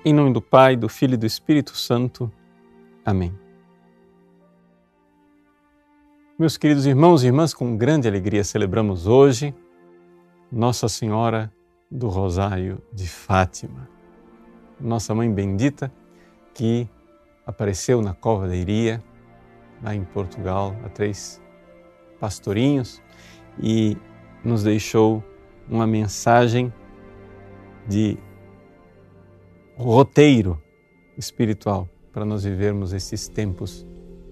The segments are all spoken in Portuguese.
Em nome do Pai, do Filho e do Espírito Santo. Amém. Meus queridos irmãos e irmãs, com grande alegria celebramos hoje Nossa Senhora do Rosário de Fátima, nossa Mãe Bendita, que apareceu na Cova da Iria, lá em Portugal, a 3 pastorinhos, e nos deixou uma mensagem de roteiro espiritual para nós vivermos esses tempos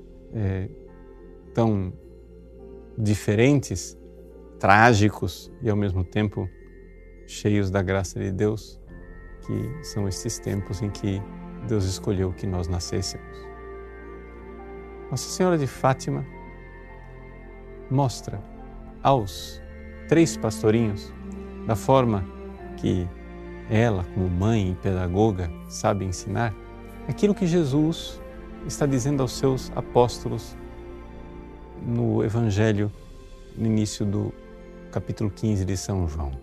tão diferentes, trágicos e ao mesmo tempo cheios da graça de Deus, que são esses tempos em que Deus escolheu que nós nascêssemos. Nossa Senhora de Fátima mostra aos 3 pastorinhos da forma que ela, como mãe e pedagoga, sabe ensinar aquilo que Jesus está dizendo aos seus apóstolos no Evangelho, no início do capítulo 15 de São João.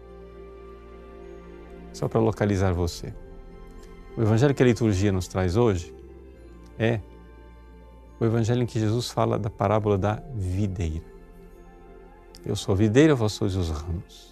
Só para localizar você. O Evangelho que a liturgia nos traz hoje é o Evangelho em que Jesus fala da parábola da videira. Eu sou a videira, vós sois os ramos.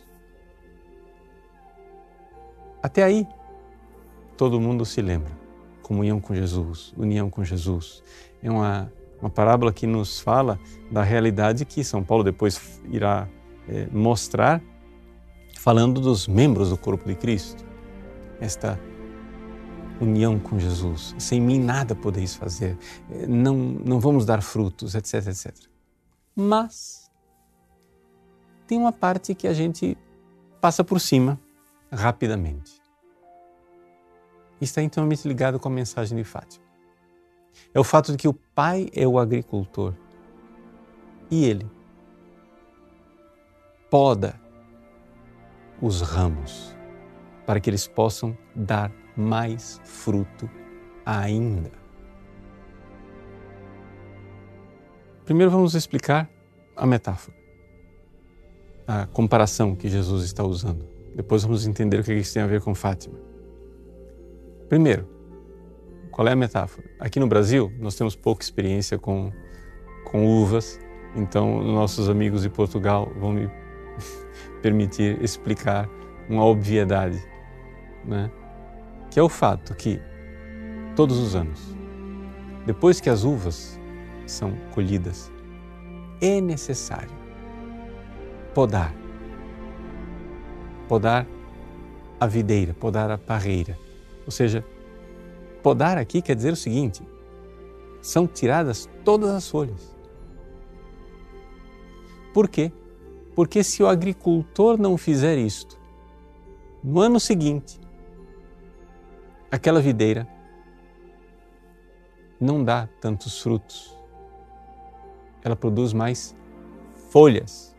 Até aí, todo mundo se lembra. Comunhão com Jesus, união com Jesus. É uma parábola que nos fala da realidade que São Paulo depois irá mostrar, falando dos membros do corpo de Cristo. Esta união com Jesus. Sem mim nada podeis fazer. Não vamos dar frutos, etc, etc. Mas tem uma parte que a gente passa por cima rapidamente. Está intimamente ligado com a mensagem de Fátima. É o fato de que o pai é o agricultor e ele poda os ramos para que eles possam dar mais fruto ainda. Primeiro vamos explicar a metáfora, a comparação que Jesus está usando. Depois vamos entender o que isso tem a ver com Fátima. Primeiro, qual é a metáfora? Aqui no Brasil, nós temos pouca experiência com uvas, então nossos amigos de Portugal vão me permitir explicar uma obviedade, né? Que é o fato que, todos os anos, depois que as uvas são colhidas, é necessário podar a videira, podar a parreira. Ou seja, podar aqui quer dizer o seguinte: são tiradas todas as folhas. Por quê? Porque se o agricultor não fizer isto, no ano seguinte, aquela videira não dá tantos frutos. Ela produz mais folhas.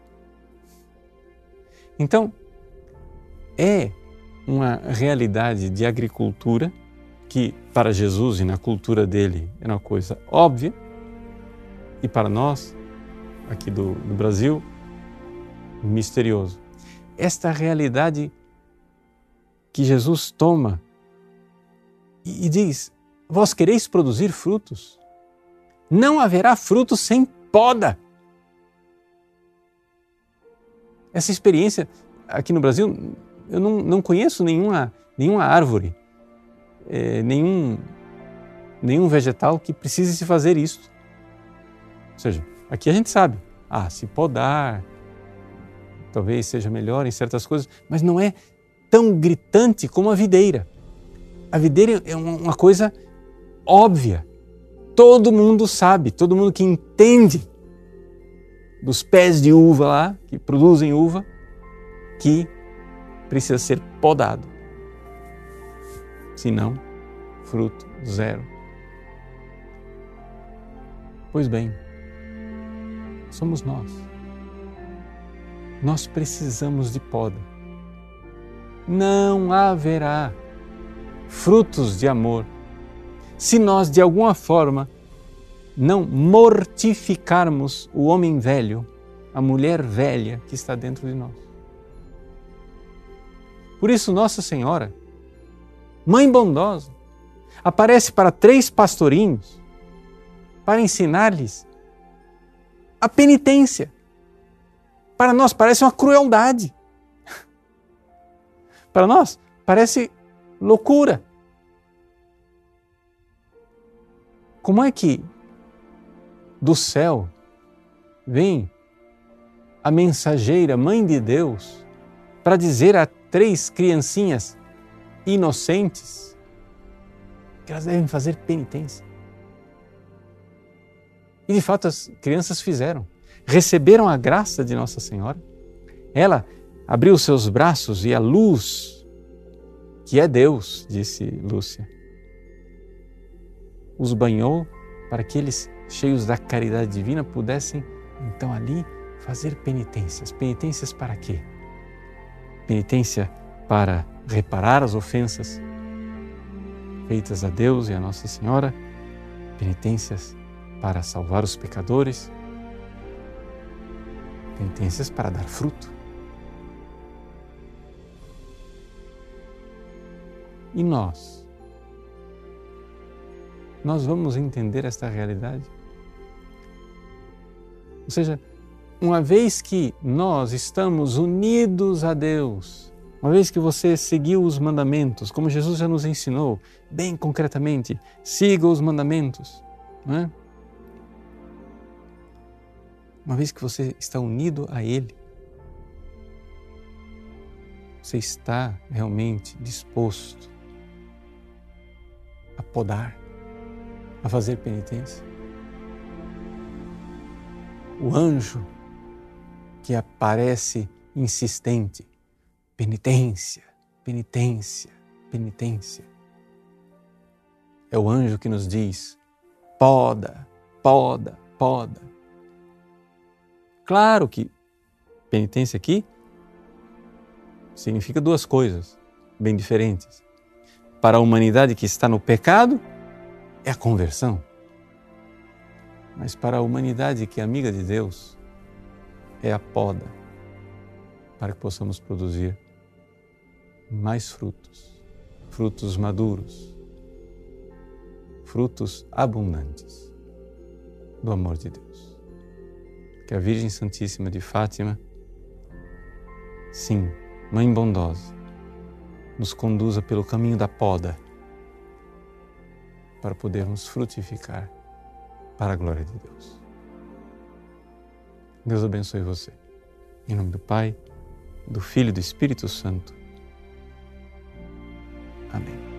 Então, é uma realidade de agricultura que para Jesus e na cultura dele era uma coisa óbvia, e para nós, aqui do Brasil, misterioso. Esta realidade que Jesus toma e diz: vós quereis produzir frutos? Não haverá frutos sem poda. Essa experiência aqui no Brasil, eu não conheço nenhuma árvore, nenhum vegetal que precise se fazer isso. Ou seja, aqui a gente sabe, se podar, talvez seja melhor em certas coisas, mas não é tão gritante como a videira. A videira é uma coisa óbvia. Todo mundo sabe, todo mundo que entende dos pés de uva lá, que produzem uva, que precisa ser podado. Senão, fruto zero. Pois bem, somos nós. Nós precisamos de poda. Não haverá frutos de amor se nós, de alguma forma, não mortificarmos o homem velho, a mulher velha que está dentro de nós. Por isso, Nossa Senhora mãe bondosa, aparece para 3 pastorinhos para ensinar-lhes a penitência. Para nós parece uma crueldade. Para nós parece loucura. Como é que do céu vem a mensageira, mãe de Deus, para dizer a 3 criancinhas inocentes que elas devem fazer penitência? E de fato as crianças fizeram. Receberam a graça de Nossa Senhora. Ela abriu seus braços e a luz, que é Deus, disse Lúcia, os banhou para que eles, cheios da caridade divina, pudessem então ali fazer penitências. Penitências para quê? Penitência para reparar as ofensas feitas a Deus e a Nossa Senhora, penitências para salvar os pecadores, penitências para dar fruto. E nós vamos entender esta realidade? Ou seja, uma vez que nós estamos unidos a Deus, uma vez que você seguiu os mandamentos, como Jesus já nos ensinou, bem concretamente, siga os mandamentos, não é? Uma vez que você está unido a Ele, você está realmente disposto a podar, a fazer penitência. O anjo que aparece insistente, penitência, penitência, penitência, é o anjo que nos diz: poda, poda, poda. Claro que penitência aqui significa 2 coisas bem diferentes. Para a humanidade que está no pecado, é a conversão. Mas para a humanidade que é amiga de Deus, é a poda, para que possamos produzir mais frutos, frutos maduros, frutos abundantes do amor de Deus. Que a Virgem Santíssima de Fátima, sim, Mãe bondosa, nos conduza pelo caminho da poda para podermos frutificar para a glória de Deus. Deus abençoe você. Em nome do Pai, do Filho e do Espírito Santo. Amém.